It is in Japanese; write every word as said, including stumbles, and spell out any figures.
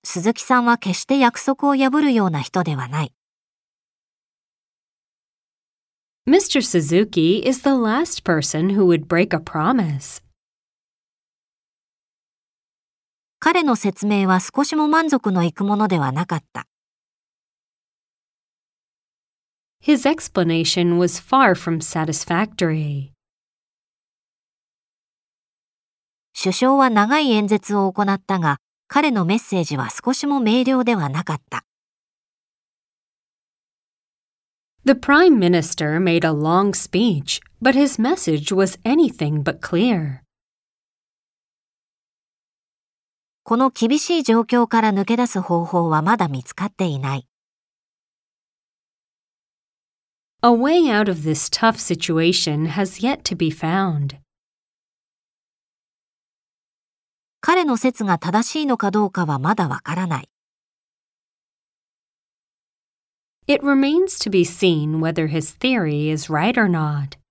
鈴木さんは決して約束を破るような人ではない。 Mister Suzuki is the last person who would break a promise. 彼の説明は少しも満足のいくものではなかった。 His explanation was far from satisfactory. 首相は長い演説を行ったが、彼のメッセージは少しも明瞭ではなかった。 The Prime Minister made a long speech, but his message was anything but clear. この厳しい状況から抜け出す方法はまだ見つかっていない。 A way out of this tough situation has yet to be found. 彼の説が正しいのかどうかはまだわからない。 It remains to be seen whether his theory is right or not.